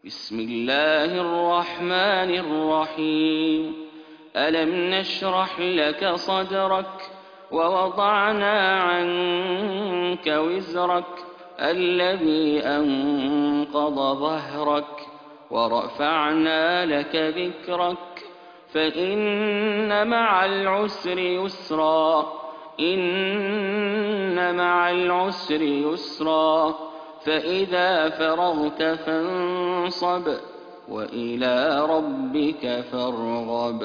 بسم الله الرحمن الرحيم. ألم نشرح لك صدرك ووضعنا عنك وزرك الذي أنقض ظهرك ورفعنا لك ذكرك فإن مع العسر يسرا إن مع العسر يسرا فإذا فرغت فانصب وإلى ربك فارغب.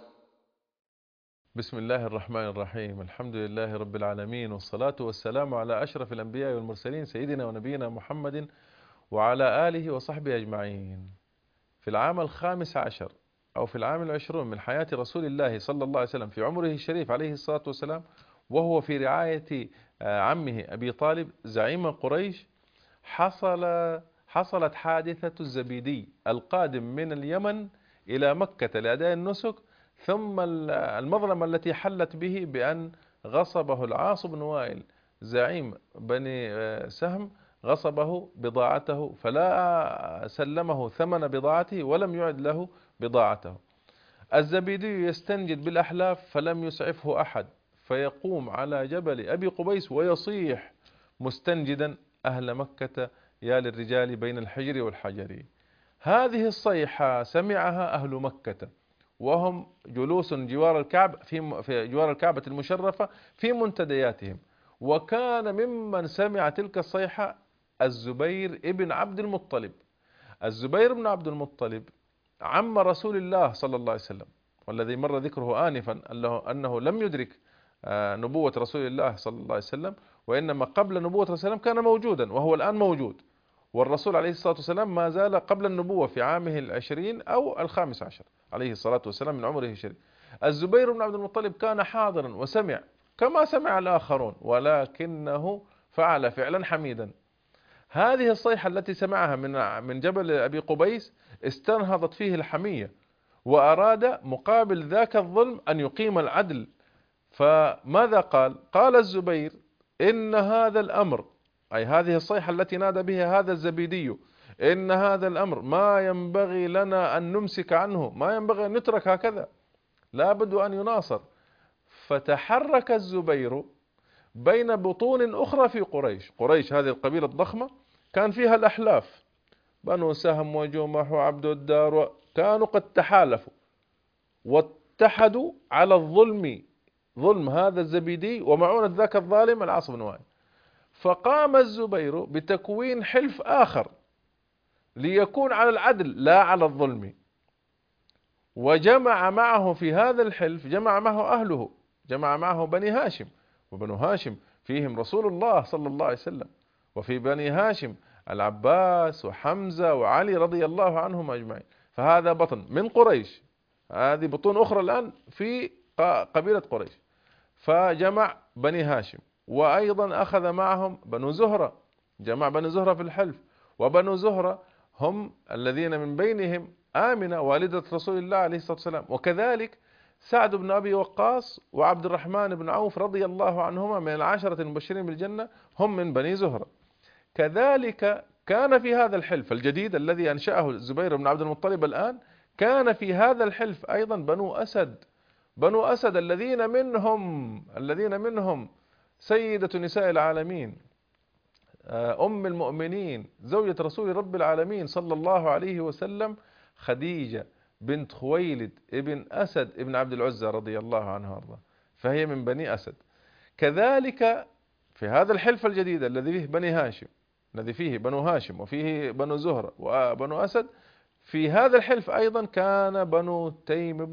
بسم الله الرحمن الرحيم. الحمد لله رب العالمين، والصلاة والسلام على أشرف الأنبياء والمرسلين سيدنا ونبينا محمد وعلى آله وصحبه أجمعين. في العام 15 أو في العام 20 من حياة رسول الله صلى الله عليه وسلم في عمره الشريف عليه الصلاة والسلام، وهو في رعاية عمه أبي طالب زعيم قريش، حصلت حادثة الزبيدي القادم من اليمن إلى مكة لأداء النسك، ثم المظلمة التي حلت به بأن غصبه العاص بن وائل زعيم بني سهم، غصبه بضاعته فلا سلمه ثمن بضاعته ولم يعد له بضاعته. الزبيدي يستنجد بالأحلاف فلم يسعفه أحد، فيقوم على جبل أبي قبيس ويصيح مستنجدا: أهل مكة يا للرجال بين الحجر والحجر. هذه الصيحة سمعها أهل مكة وهم جلوس جوار الكعبة في جوار الكعبة المشرفة في منتدياتهم، وكان ممن سمع تلك الصيحة الزبير ابن عبد المطلب. الزبير بن عبد المطلب عم رسول الله صلى الله عليه وسلم، والذي مر ذكره آنفا أنه لم يدرك نبوة رسول الله صلى الله عليه وسلم، وإنما قبل نبوة رسول الله كان موجودا وهو الآن موجود، والرسول عليه الصلاة والسلام ما زال قبل النبوة في عامه 20 أو 15 عليه الصلاة والسلام من عمره الشريف. الزبير بن عبد المطلب كان حاضرا وسمع كما سمع الآخرون، ولكنه فعل فعلا حميدا. هذه الصيحة التي سمعها من جبل أبي قبيس استنهضت فيه الحمية، وأراد مقابل ذاك الظلم أن يقيم العدل. فماذا قال؟ قال الزبير: إن هذا الأمر، أي هذه الصيحة التي نادى بها هذا الزبيدي، إن هذا الأمر ما ينبغي لنا أن نمسك عنه، ما ينبغي أن نترك هكذا، لا بد أن يناصر. فتحرك الزبير بين بطون أخرى في قريش هذه القبيلة الضخمة كان فيها الأحلاف، بنو سهم وجمح وعبد الدار، كانوا قد تحالفوا واتحدوا على ظلم هذا الزبيدي ومعونة ذاك الظالم العاص بن وائل. فقام الزبير بتكوين حلف آخر ليكون على العدل لا على الظلم، وجمع معه في هذا الحلف، جمع معه أهله، جمع معه بني هاشم، وبنو هاشم فيهم رسول الله صلى الله عليه وسلم، وفي بني هاشم العباس وحمزة وعلي رضي الله عنهم أجمعين. فهذا بطن من قريش، هذه بطون أخرى الآن في قبيلة قريش. فجمع بني هاشم، وأيضا أخذ معهم بنو زهرة، جمع بني زهرة في الحلف، وبنو زهرة هم الذين من بينهم آمنة والدة رسول الله عليه الصلاة والسلام، وكذلك سعد بن أبي وقاص وعبد الرحمن بن عوف رضي الله عنهما من العشرة المبشرين بالجنة، هم من بني زهرة. كذلك كان في هذا الحلف الجديد الذي أنشأه الزبير بن عبد المطلب الآن، كان في هذا الحلف أيضا بنو أسد الذين منهم سيدة نساء العالمين، أم المؤمنين زوجة رسول رب العالمين صلى الله عليه وسلم، خديجة بنت خويلد ابن أسد ابن عبد العزى رضي الله عنها وارضاه، فهي من بني أسد. كذلك في هذا الحلف الجديد الذي فيه بني هاشم، الذي فيه بنو هاشم وفيه بنو زهرة وبنو أسد، في هذا الحلف أيضا كان بنو تيم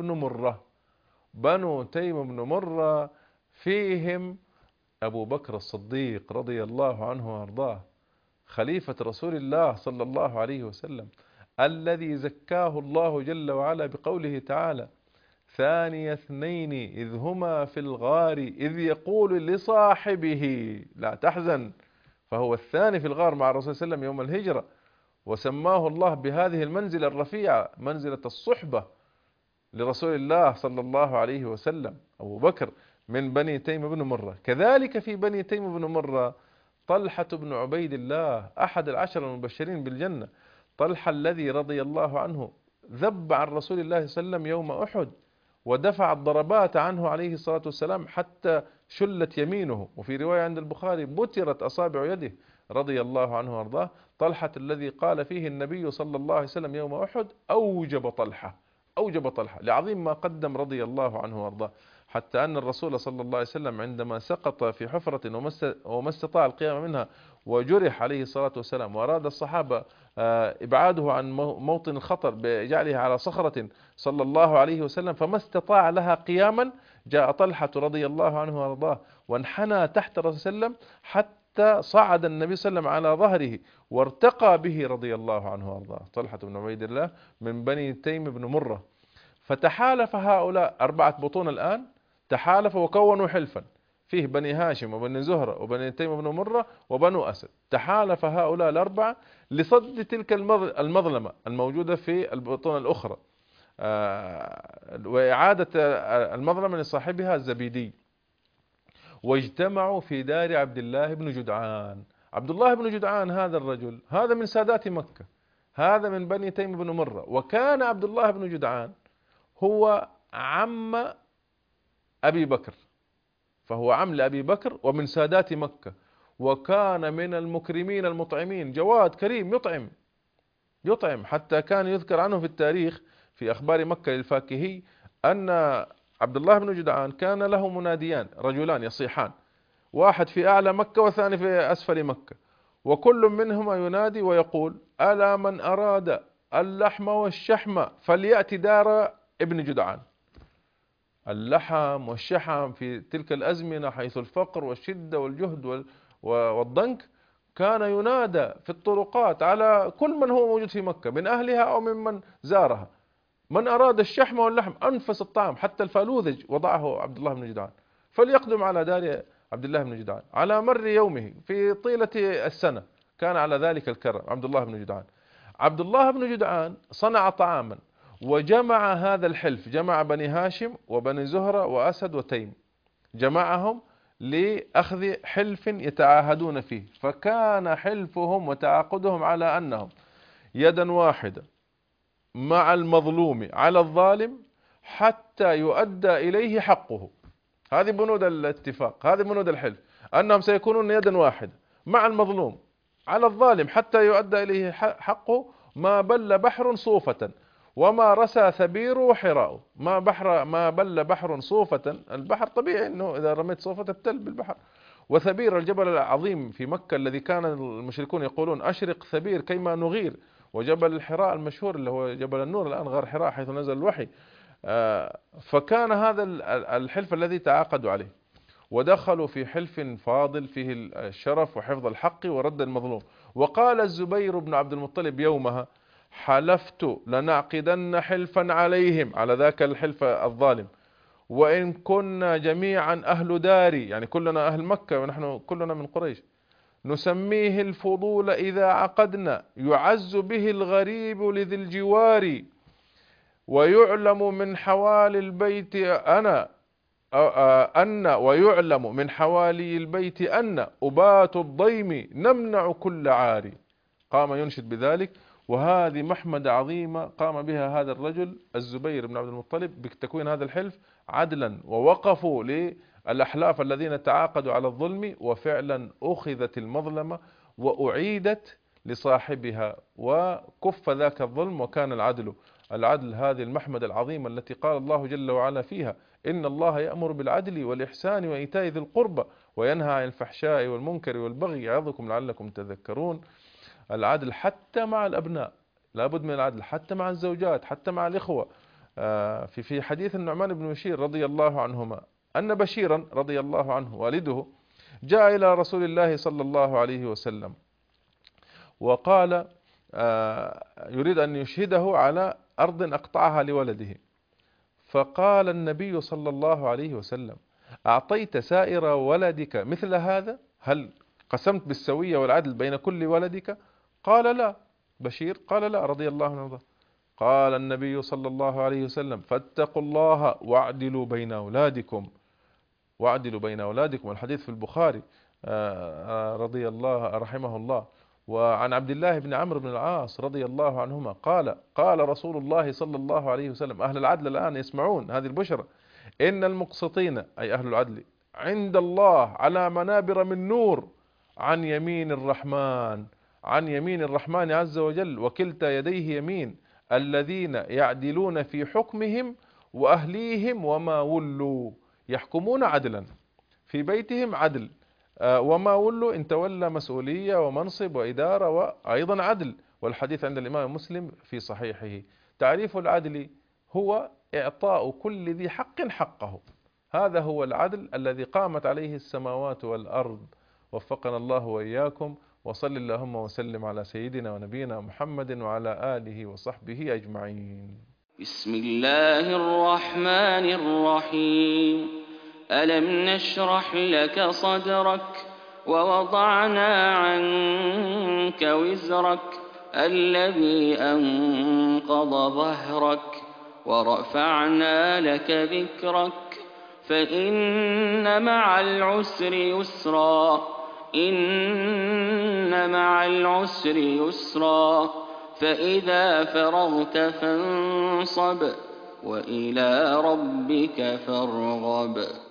بن مرة فيهم أبو بكر الصديق رضي الله عنه وارضاه، خليفة رسول الله صلى الله عليه وسلم، الذي زكاه الله جل وعلا بقوله تعالى: ثاني اثنين إذ هما في الغار إذ يقول لصاحبه لا تحزن، فهو الثاني في الغار مع الرسول صلى الله عليه وسلم يوم الهجرة، وسماه الله بهذه المنزلة الرفيعة منزلة الصحبة لرسول الله صلى الله عليه وسلم، أبو بكر من بني تيم بن مرة. كذلك في بني تيم بن مرة طلحة بن عبيد الله أحد العشر المبشرين بالجنة. طلحة الذي رضي الله عنه ذب عن رسول الله صلى الله عليه وسلم يوم أحد، ودفع الضربات عنه عليه الصلاة والسلام حتى شلت يمينه، وفي رواية عند البخاري بترت أصابع يده رضي الله عنه وارضاه. طلحة الذي قال فيه النبي صلى الله عليه وسلم يوم أحد أوجب طلحة، أوجب طلحة لعظيم ما قدم رضي الله عنه وارضاه، حتى أن الرسول صلى الله عليه وسلم عندما سقط في حفرة وما استطاع القيام منها وجرح عليه الصلاة والسلام، وأراد الصحابة إبعاده عن موطن الخطر بجعلها على صخرة صلى الله عليه وسلم، فما استطاع لها قياما، جاء طلحة رضي الله عنه وارضاه وانحنى تحت الرسول صلى الله عليه وسلم حتى صعد النبي صلى الله عليه وسلم على ظهره وارتقى به رضي الله عنه وارضاه. طلحة بن عبيد الله من بني تيم بن مرة. فتحالف هؤلاء 4 بطون الآن، تحالفوا وكونوا حلفا فيه بني هاشم وبني زهرة وبني تيم بن مرة وبنو أسد. تحالف هؤلاء ال4 لصد تلك المظلمة الموجودة في البطون الأخرى، وإعادة المظلمة لصاحبها الزبيدي. واجتمعوا في دار عبد الله بن جدعان. عبد الله بن جدعان هذا الرجل هذا من سادات مكة، هذا من بني تيم بن مرة، وكان عبد الله بن جدعان هو عم أبي بكر، فهو عم لأبي بكر ومن سادات مكة، وكان من المكرمين المطعمين، جواد كريم يطعم، حتى كان يذكر عنه في التاريخ في أخبار مكة للفاكهي أن عبد الله بن جدعان كان له مناديان، رجلان يصيحان، واحد في أعلى مكة والثاني في أسفل مكة، وكل منهما ينادي ويقول: ألا من أراد اللحم والشحم فليأتي دار ابن جدعان. اللحم والشحم في تلك الأزمنة حيث الفقر والشدة والجهد والضنك كان ينادى في الطرقات على كل من هو موجود في مكة من أهلها أو ممن زارها، من أراد الشحم واللحم أنفس الطعام حتى الفالوذج وضعه عبد الله بن جدعان فليقدم على دار عبد الله بن جدعان. على مر يومه في طيلة السنة كان على ذلك الكرم عبد الله بن جدعان. عبد الله بن جدعان صنع طعاما وجمع هذا الحلف، جمع بني هاشم وبني زهرة وأسد وتيم، جمعهم لأخذ حلف يتعاهدون فيه، فكان حلفهم وتعاقدهم على أنهم يدا واحدة مع المظلوم على الظالم حتى يؤدى إليه حقه. هذه بنود الاتفاق، هذه بنود الحلف، أنهم سيكونون يدا واحدة مع المظلوم على الظالم حتى يؤدى إليه حقه، ما بل بحر صوفة وما رسى ثبير حراء. ما بل بحر صوفة، البحر طبيعي أنه إذا رميت صوفة تبتل بالبحر، وثبير الجبل العظيم في مكة الذي كان المشركون يقولون أشرق ثبير كيما نغير، وجبل الحراء المشهور اللي هو جبل النور الآن غار حراء حيث نزل الوحي. فكان هذا الحلف الذي تعاقدوا عليه، ودخلوا في حلف فاضل فيه الشرف وحفظ الحق ورد المظلوم. وقال الزبير بن عبد المطلب يومها: حلفت لنعقدن حلفا عليهم، على ذاك الحلف الظالم، وإن كنا جميعا أهل داري، يعني كلنا أهل مكة ونحن كلنا من قريش، نسميه الفضول إذا عقدنا، يعز به الغريب لذي الجوار، ويعلم من حوالي البيت ويعلم من حوالي البيت أن أبات الضيم نمنع كل عاري. قام ينشد بذلك، وهذه محمد عظيمة قام بها هذا الرجل الزبير بن عبد المطلب بتكوين هذا الحلف عدلا، ووقفوا للأحلاف الذين تعاقدوا على الظلم، وفعلا أخذت المظلمة وأعيدت لصاحبها وكف ذاك الظلم، وكان العدل هذه المحمد العظيمة التي قال الله جل وعلا فيها: إن الله يأمر بالعدل والإحسان وإيتاء ذي القربى وينهى عن الفحشاء والمنكر والبغي يعظكم لعلكم تذكرون. العدل حتى مع الأبناء، لابد من العدل حتى مع الزوجات، حتى مع الإخوة. في حديث النعمان بن بشير رضي الله عنهما أن بشيرا رضي الله عنه والده جاء إلى رسول الله صلى الله عليه وسلم وقال يريد أن يشهده على أرض أقطعها لولده، فقال النبي صلى الله عليه وسلم: أعطيت سائر ولدك مثل هذا؟ هل قسمت بالسوية والعدل بين كل ولدك؟ قال لا. بشير قال لا رضي الله عنه. قال النبي صلى الله عليه وسلم: فاتقوا الله واعدلوا بين أولادكم، واعدلوا بين أولادكم. الحديث في البخاري رضي الله رحمه الله. وعن عبد الله بن عمرو بن العاص رضي الله عنهما قال رسول الله صلى الله عليه وسلم: أهل العدل الآن يسمعون هذه البشرى، إن المقسطين أي أهل العدل عند الله على منابر من نور عن يمين الرحمن، عن يمين الرحمن عز وجل، وكلتا يديه يمين، الذين يعدلون في حكمهم وأهليهم وما ولوا، يحكمون عدلا في بيتهم عدل، وما ولوا إن تولى مسؤولية ومنصب وإدارة وأيضا عدل. والحديث عند الإمام مسلم في صحيحه. تعريف العدل هو إعطاء كل ذي حق حقه، هذا هو العدل الذي قامت عليه السماوات والأرض. وفقنا الله وإياكم، وصل اللهم وسلم على سيدنا ونبينا محمد وعلى آله وصحبه أجمعين. بسم الله الرحمن الرحيم. ألم نشرح لك صدرك ووضعنا عنك وزرك الذي أنقض ظهرك ورفعنا لك ذكرك فإن مع العسر يسرا إن مع العسر يسرا فإذا فرغت فانصب وإلى ربك فارغب.